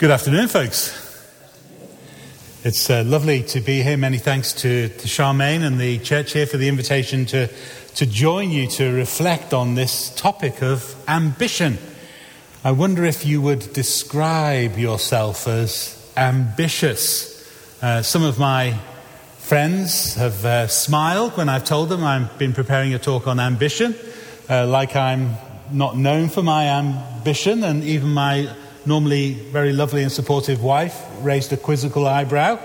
Good afternoon, folks. It's lovely to be here. Many thanks to Charmaine and the church here for the invitation to join you to reflect on this topic of ambition. I wonder if you would describe yourself as ambitious. Some of my friends have smiled when I've told them I've been preparing a talk on ambition, like I'm not known for my ambition, and even my normally very lovely and supportive wife raised a quizzical eyebrow.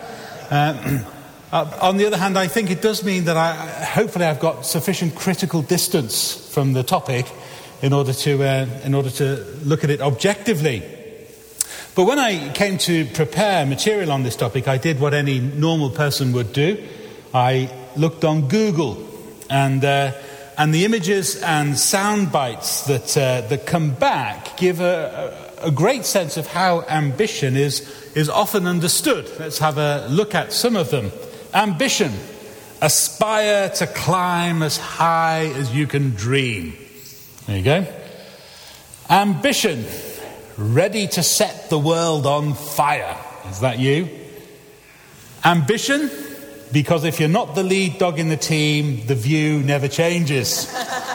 On the other hand, I think it does mean that hopefully I've got sufficient critical distance from the topic in order to look at it objectively. But when I came to prepare material on this topic, I did what any normal person would do. I looked on Google, and the images and sound bites that come back give a great sense of how ambition is often understood. Let's have a look at some of them. Ambition: aspire to climb as high as you can dream. There you go. Ambition: ready to set the world on fire. Is that you? Ambition: because if you're not the lead dog in the team, the view never changes.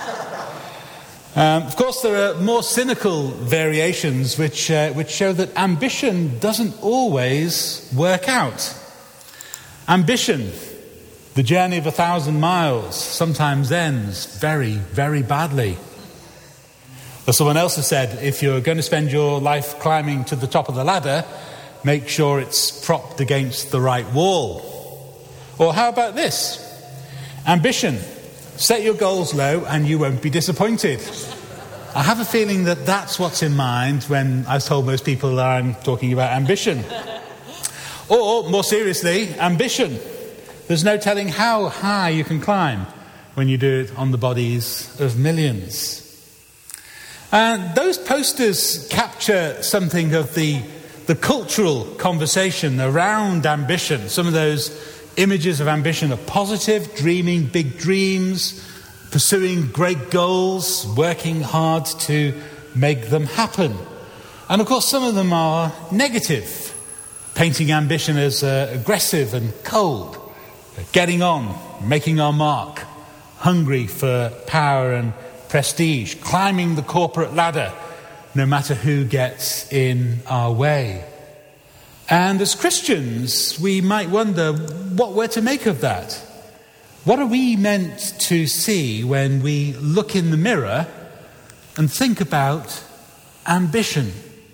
Of course, there are more cynical variations which show that ambition doesn't always work out. Ambition: the journey of 1,000 miles, sometimes ends very, very badly. As someone else has said, if you're going to spend your life climbing to the top of the ladder, make sure it's propped against the right wall. Or how about this? Ambition: set your goals low and you won't be disappointed. I have a feeling that that's what's in mind when I've told most people that I'm talking about ambition. Or, more seriously, ambition: there's no telling how high you can climb when you do it on the bodies of millions. And those posters capture something of the cultural conversation around ambition. Some of those images of ambition are positive, dreaming big dreams, pursuing great goals, working hard to make them happen. And of course, some of them are negative, painting ambition as aggressive and cold, getting on, making our mark, hungry for power and prestige, climbing the corporate ladder, no matter who gets in our way. And as Christians, we might wonder what we're to make of that. What are we meant to see when we look in the mirror and think about ambition?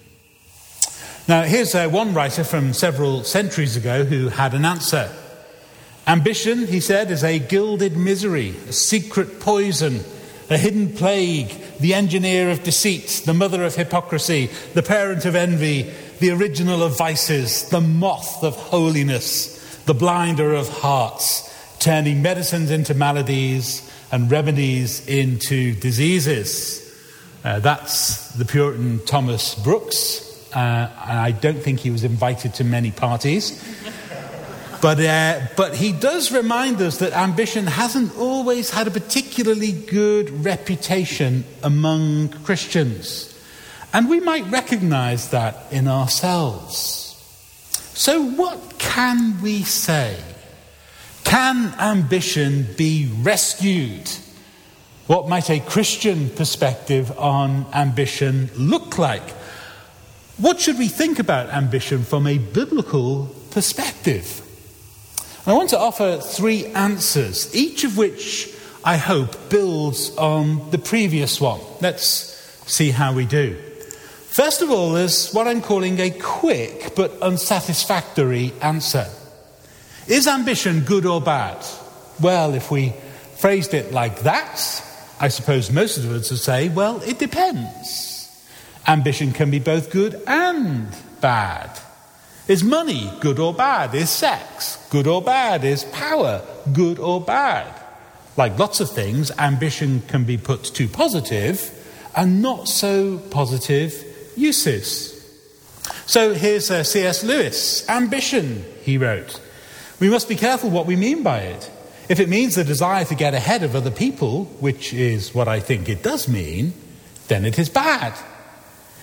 Now, here's one writer from several centuries ago who had an answer. Ambition, he said, is a gilded misery, a secret poison, a hidden plague, the engineer of deceit, the mother of hypocrisy, the parent of envy, the original of vices, the moth of holiness, the blinder of hearts, turning medicines into maladies and remedies into diseases. That's the Puritan Thomas Brooks. I don't think he was invited to many parties. But he does remind us that ambition hasn't always had a particularly good reputation among Christians. And we might recognize that in ourselves. So what can we say? Can ambition be rescued? What might a Christian perspective on ambition look like? What should we think about ambition from a biblical perspective? I want to offer 3 answers, each of which I hope builds on the previous one. Let's see how we do. First of all, there's what I'm calling a quick but unsatisfactory answer. Is ambition good or bad? Well, if we phrased it like that, I suppose most of us would say, well, it depends. Ambition can be both good and bad. Is money good or bad? Is sex good or bad? Is power good or bad? Like lots of things, ambition can be put to positive and not so positive uses. So here's C.S. Lewis. Ambition, he wrote. We must be careful what we mean by it. If it means the desire to get ahead of other people, which is what I think it does mean, then it is bad.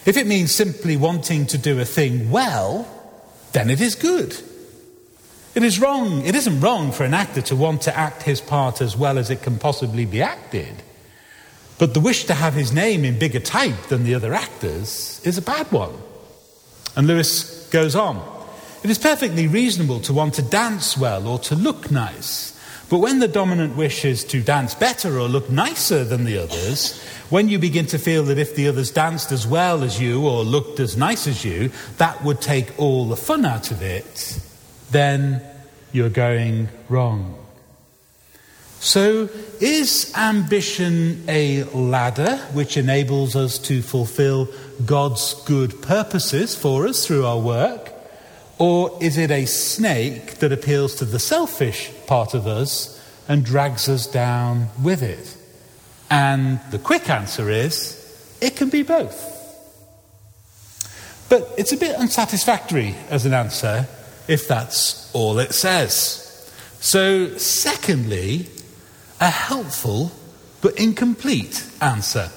If it means simply wanting to do a thing well, then it is good. It isn't wrong for an actor to want to act his part as well as it can possibly be acted. But the wish to have his name in bigger type than the other actors is a bad one. And Lewis goes on. It is perfectly reasonable to want to dance well or to look nice. But when the dominant wish is to dance better or look nicer than the others, when you begin to feel that if the others danced as well as you or looked as nice as you, that would take all the fun out of it, then you're going wrong. So, is ambition a ladder which enables us to fulfill God's good purposes for us through our work? Or is it a snake that appeals to the selfish part of us and drags us down with it? And the quick answer is, it can be both. But it's a bit unsatisfactory as an answer if that's all it says. So, secondly, a helpful but incomplete answer.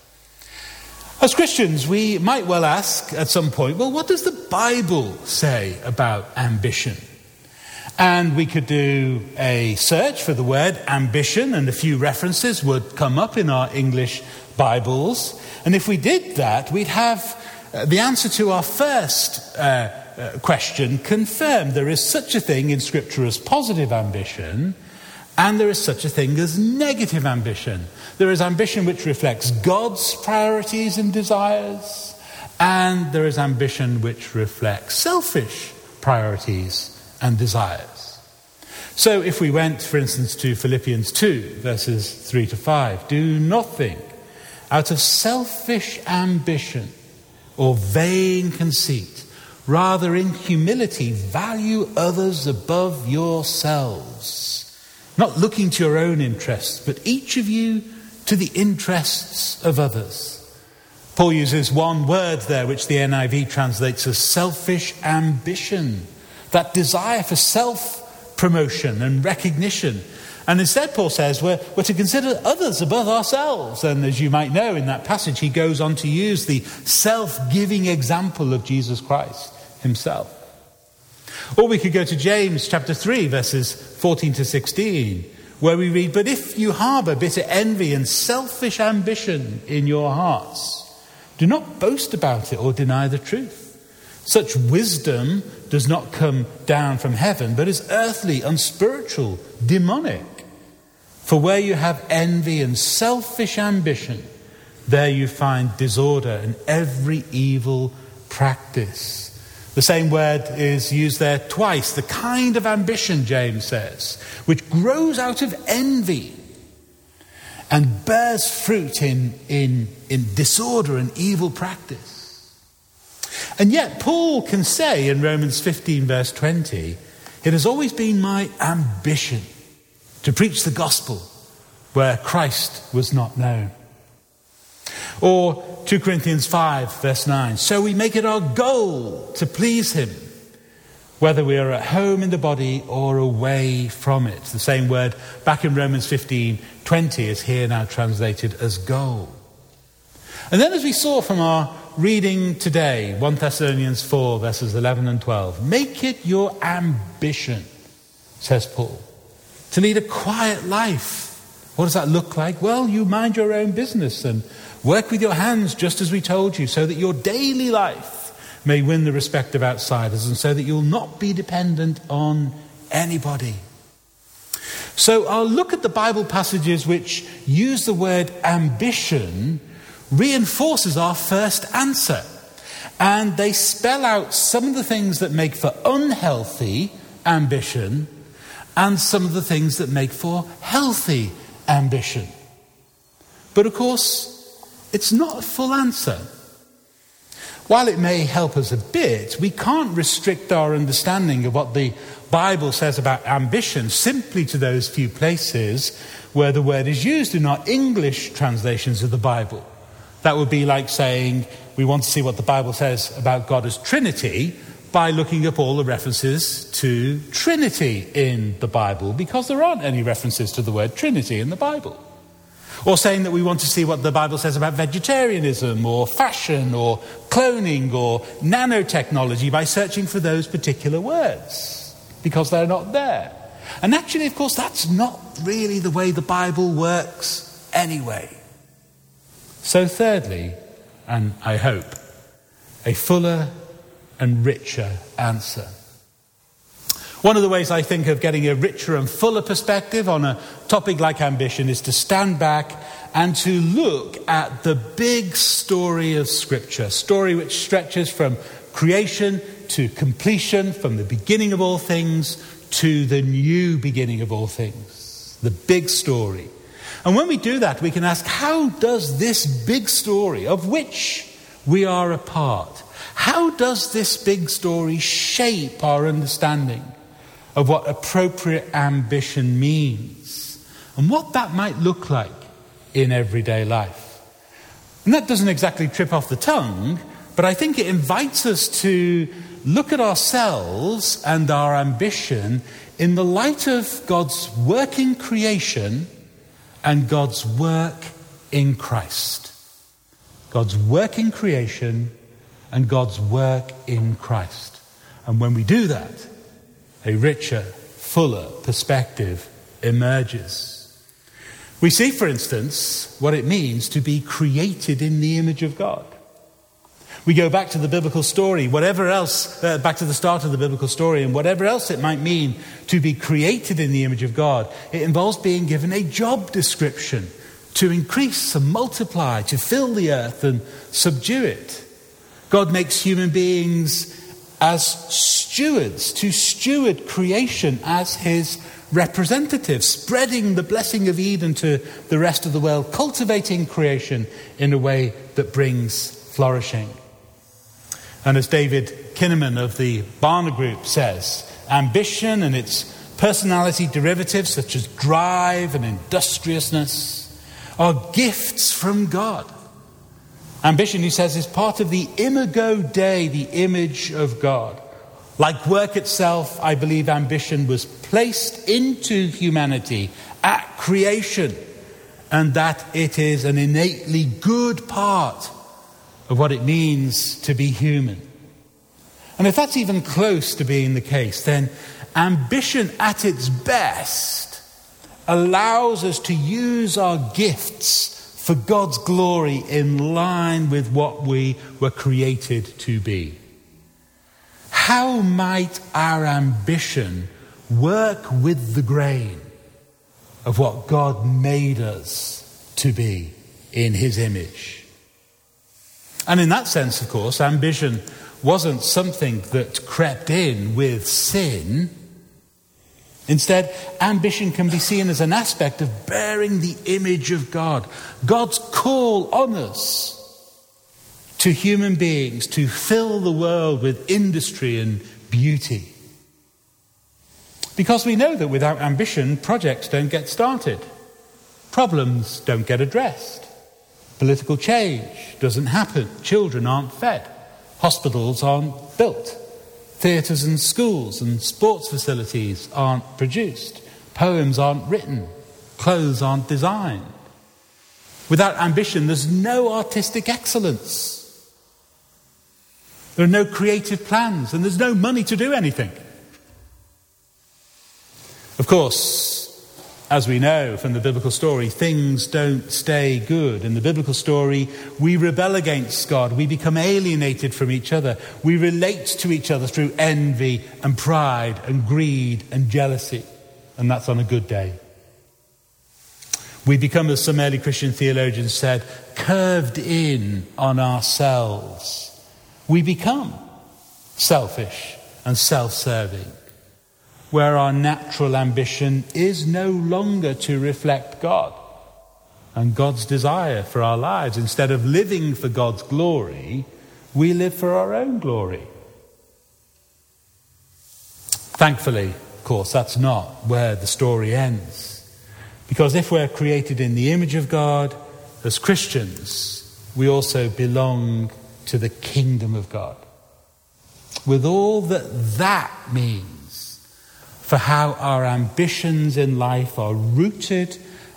As Christians, we might well ask at some point, well, what does the Bible say about ambition? And we could do a search for the word ambition, and a few references would come up in our English Bibles. And if we did that, we'd have the answer to our first question confirmed. There is such a thing in Scripture as positive ambition, and there is such a thing as negative ambition. There is ambition which reflects God's priorities and desires, and there is ambition which reflects selfish priorities and desires. So if we went, for instance, to Philippians 2, verses 3 to 5, do nothing out of selfish ambition or vain conceit. Rather, in humility, value others above yourselves, not looking to your own interests, but each of you to the interests of others. Paul uses one word there, which the NIV translates as selfish ambition, that desire for self-promotion and recognition. And instead, Paul says, we're to consider others above ourselves. And as you might know in that passage, he goes on to use the self-giving example of Jesus Christ himself. Or we could go to James chapter 3, verses 14 to 16, where we read, but if you harbour bitter envy and selfish ambition in your hearts, do not boast about it or deny the truth. Such wisdom does not come down from heaven, but is earthly, unspiritual, demonic. For where you have envy and selfish ambition, there you find disorder and every evil practice. The same word is used there twice. The kind of ambition, James says, which grows out of envy and bears fruit in disorder and evil practice. And yet Paul can say in Romans 15 verse 20, it has always been my ambition to preach the gospel where Christ was not known. Or 2 Corinthians 5 verse 9, so we make it our goal to please him, whether we are at home in the body or away from it. The same word back in Romans 15:20 is here now translated as goal. And then as we saw from our reading today, 1 Thessalonians 4 verses 11 and 12, make it your ambition, says Paul, to lead a quiet life. What does that look like? Well, you mind your own business and work with your hands just as we told you, so that your daily life may win the respect of outsiders and so that you'll not be dependent on anybody. So our look at the Bible passages which use the word ambition reinforces our first answer. And they spell out some of the things that make for unhealthy ambition and some of the things that make for healthy ambition. But of course, it's not a full answer. While it may help us a bit, we can't restrict our understanding of what the Bible says about ambition simply to those few places where the word is used in our English translations of the Bible. That would be like saying we want to see what the Bible says about God as Trinity by looking up all the references to Trinity in the Bible, because there aren't any references to the word Trinity in the Bible. Or saying that we want to see what the Bible says about vegetarianism or fashion or cloning or nanotechnology by searching for those particular words, because they're not there. And actually, of course, that's not really the way the Bible works anyway. So thirdly, and I hope, a fuller and richer answer. One of the ways I think of getting a richer and fuller perspective on a topic like ambition is to stand back and to look at the big story of Scripture, a story which stretches from creation to completion, from the beginning of all things to the new beginning of all things, the big story. And when we do that, we can ask, how does this big story, of which we are a part, how does this big story shape our understanding of what appropriate ambition means and what that might look like in everyday life? And that doesn't exactly trip off the tongue, but I think it invites us to look at ourselves and our ambition in the light of God's work in creation and God's work in Christ. God's work in creation and God's work in Christ. And when we do that, a richer, fuller perspective emerges. We see, for instance, what it means to be created in the image of God. We go back to the biblical story, whatever else, back to the start of the biblical story, and whatever else it might mean to be created in the image of God, it involves being given a job description to increase and multiply, to fill the earth and subdue it. God makes human beings as stewards, to steward creation as his representatives, spreading the blessing of Eden to the rest of the world, cultivating creation in a way that brings flourishing. And as David Kinnaman of the Barna Group says, ambition and its personality derivatives such as drive and industriousness are gifts from God. Ambition, he says, is part of the imago Dei, the image of God. Like work itself, I believe ambition was placed into humanity at creation, and that it is an innately good part of what it means to be human. And if that's even close to being the case, then ambition at its best allows us to use our gifts for God's glory in line with what we were created to be. How might our ambition work with the grain of what God made us to be in his image? And in that sense, of course, ambition wasn't something that crept in with sin. Instead, ambition can be seen as an aspect of bearing the image of God. God's call on us to human beings to fill the world with industry and beauty. Because we know that without ambition, projects don't get started. Problems don't get addressed. Political change doesn't happen. Children aren't fed. Hospitals aren't built. Theatres and schools and sports facilities aren't produced. Poems aren't written. Clothes aren't designed. Without ambition, there's no artistic excellence. There are no creative plans, and there's no money to do anything. Of course, as we know from the biblical story, things don't stay good. In the biblical story, we rebel against God. We become alienated from each other. We relate to each other through envy and pride and greed and jealousy. And that's on a good day. We become, as some early Christian theologians said, curved in on ourselves. We become selfish and self-serving, where our natural ambition is no longer to reflect God and God's desire for our lives. Instead of living for God's glory, we live for our own glory. Thankfully, of course, that's not where the story ends. Because if we're created in the image of God, as Christians, we also belong to the kingdom of God. With all that means for how our ambitions in life are rooted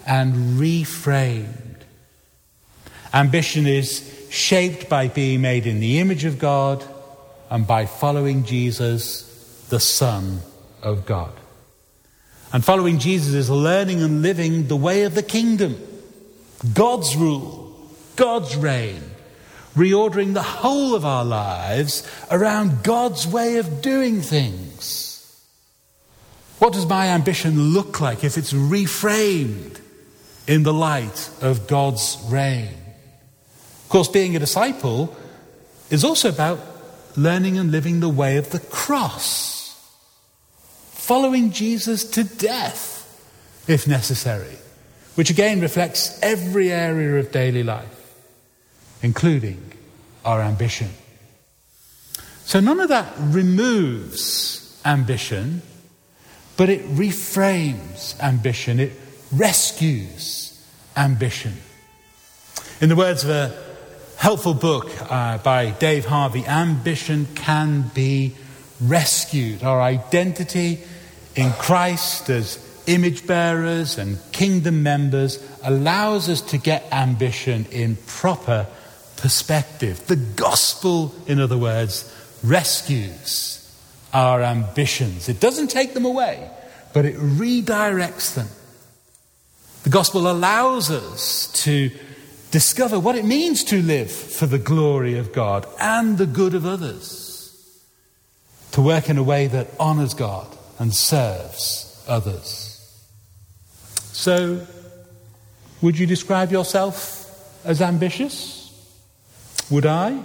and reframed. Ambition is shaped by being made in the image of God and by following Jesus, the Son of God. And following Jesus is learning and living the way of the kingdom, God's rule, God's reign, reordering the whole of our lives around God's way of doing things. What does my ambition look like if it's reframed in the light of God's reign? Of course, being a disciple is also about learning and living the way of the cross, following Jesus to death, if necessary, which again reflects every area of daily life, including our ambition. So none of that removes ambition, but it reframes ambition. It rescues ambition. In the words of a helpful book by Dave Harvey, ambition can be rescued. Our identity in Christ as image bearers and kingdom members allows us to get ambition in proper perspective. The gospel, in other words, rescues our ambitions. It doesn't take them away, but it redirects them. The gospel allows us to discover what it means to live for the glory of God and the good of others, to work in a way that honors God and serves others. So, would you describe yourself as ambitious? Would I?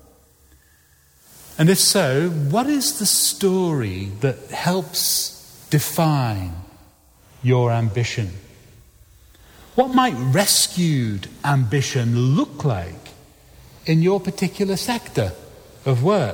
And if so, what is the story that helps define your ambition? What might rescued ambition look like in your particular sector of work?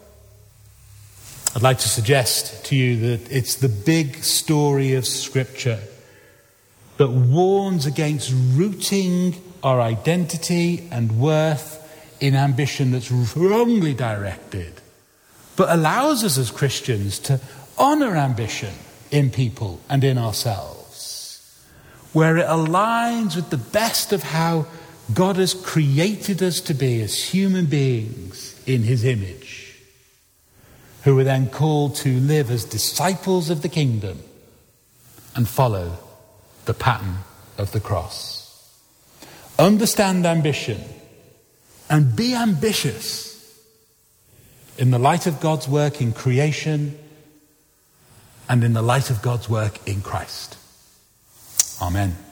I'd like to suggest to you that it's the big story of Scripture that warns against rooting our identity and worth in ambition that's wrongly directed, but allows us as Christians to honour ambition in people and in ourselves, where it aligns with the best of how God has created us to be as human beings in his image, who are then called to live as disciples of the kingdom and follow the pattern of the cross. Understand ambition and be ambitious in the light of God's work in creation and in the light of God's work in Christ. Amen.